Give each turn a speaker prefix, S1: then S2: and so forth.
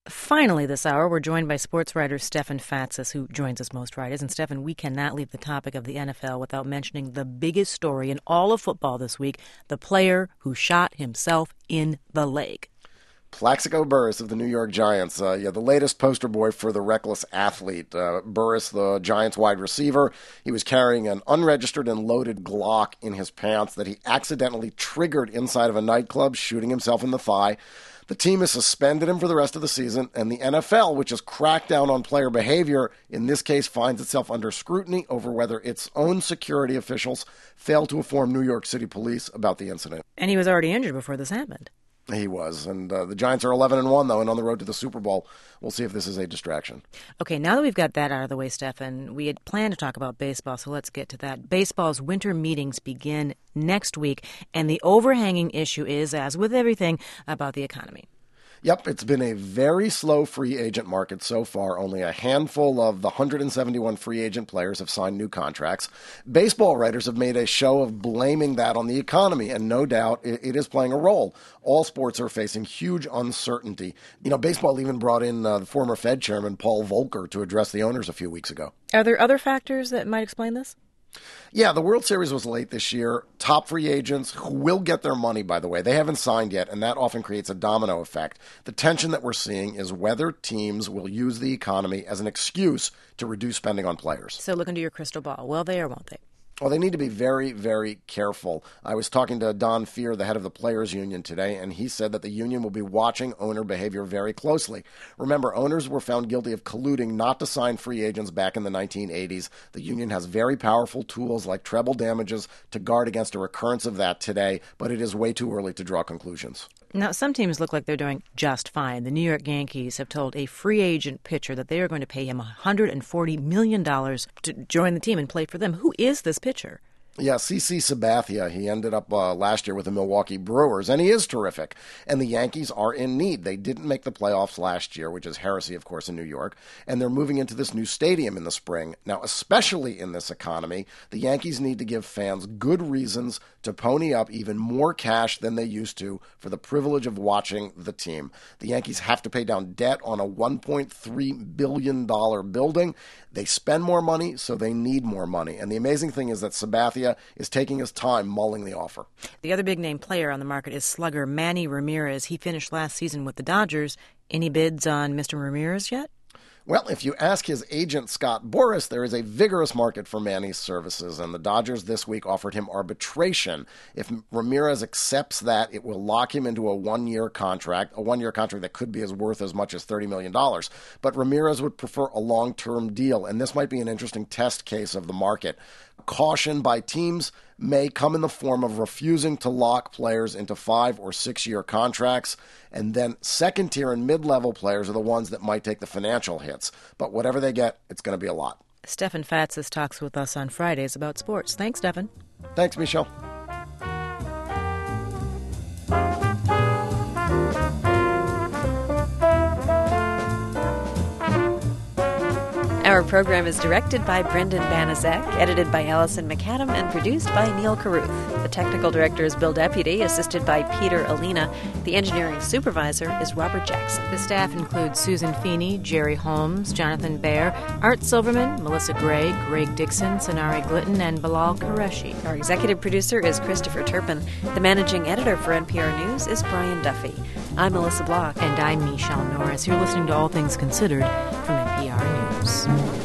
S1: Finally, this hour, we're joined by sports writer Stefan Fatsis, who joins us most Fridays. And Stefan, we cannot leave the topic of the NFL without mentioning the biggest story in all of football this week, the player who shot himself in the leg.
S2: Plaxico Burress of the New York Giants, the latest poster boy for the reckless athlete. Burress, the Giants wide receiver, he was carrying an unregistered and loaded Glock in his pants that he accidentally triggered inside of a nightclub, shooting himself in the thigh. The team has suspended him for the rest of the season, and the NFL, which has cracked down on player behavior, in this case finds itself under scrutiny over whether its own security officials failed to inform New York City police about the incident.
S1: And he was already injured before this happened.
S2: He was, and the Giants are 11-1, though, and on the road to the Super Bowl. We'll see if this is a distraction.
S1: Okay, now that we've got that out of the way, Stefan, we had planned to talk about baseball, so let's get to that. Baseball's winter meetings begin next week, and the overhanging issue is, as with everything, about the economy.
S2: Yep, it's been a very slow free agent market so far. Only a handful of the 171 free agent players have signed new contracts. Baseball writers have made a show of blaming that on the economy, and no doubt it is playing a role. All sports are facing huge uncertainty. Baseball even brought in the former Fed chairman Paul Volcker to address the owners a few weeks ago.
S1: Are there other factors that might explain this?
S2: Yeah, the World Series was late this year. Top free agents who will get their money, by the way. They haven't signed yet, and that often creates a domino effect. The tension that we're seeing is whether teams will use the economy as an excuse to reduce spending on players.
S1: So look into your crystal ball. Will they or won't they?
S2: Well, they need to be very, very careful. I was talking to Don Fehr, the head of the Players Union, today, and he said that the union will be watching owner behavior very closely. Remember, owners were found guilty of colluding not to sign free agents back in the 1980s. The union has very powerful tools like treble damages to guard against a recurrence of that today, but it is way too early to draw conclusions.
S1: Now, some teams look like they're doing just fine. The New York Yankees have told a free agent pitcher that they are going to pay him $140 million to join the team and play for them. Who is this pitcher?
S2: Yeah, CC Sabathia. He ended up last year with the Milwaukee Brewers, and he is terrific. And the Yankees are in need. They didn't make the playoffs last year, which is heresy, of course, in New York. And they're moving into this new stadium in the spring. Now, especially in this economy, the Yankees need to give fans good reasons to pony up even more cash than they used to for the privilege of watching the team. The Yankees have to pay down debt on a $1.3 billion building. They spend more money, so they need more money. And the amazing thing is that Sabathia is taking his time mulling the offer.
S1: The other big-name player on the market is slugger Manny Ramirez. He finished last season with the Dodgers. Any bids on Mr. Ramirez yet?
S2: Well, if you ask his agent, Scott Boras, there is a vigorous market for Manny's services, and the Dodgers this week offered him arbitration. If Ramirez accepts that, it will lock him into a one-year contract that could be worth as much as $30 million. But Ramirez would prefer a long-term deal, and this might be an interesting test case of the market. Caution by teams may come in the form of refusing to lock players into 5 or 6 year contracts, and then second-tier and mid-level players are the ones that might take the financial hits. But whatever they get, it's going to be a lot.
S1: Stefan Fatsis talks with us on Fridays about sports. Thanks, Stefan.
S2: Thanks, Michelle.
S3: Our program is directed by Brendan Banaszak, edited by Allison McAdam, and produced by Neil Carruth. The technical director is Bill Deputy, assisted by Peter Alina. The engineering supervisor is Robert Jackson.
S1: The staff includes Susan Feeney, Jerry Holmes, Jonathan Baer, Art Silverman, Melissa Gray, Greg Dixon, Sonari Glitton, and Bilal Qureshi.
S3: Our executive producer is Christopher Turpin. The managing editor for NPR News is Brian Duffy. I'm Melissa Block.
S1: And I'm Michelle Norris. You're listening to All Things Considered from NPR News.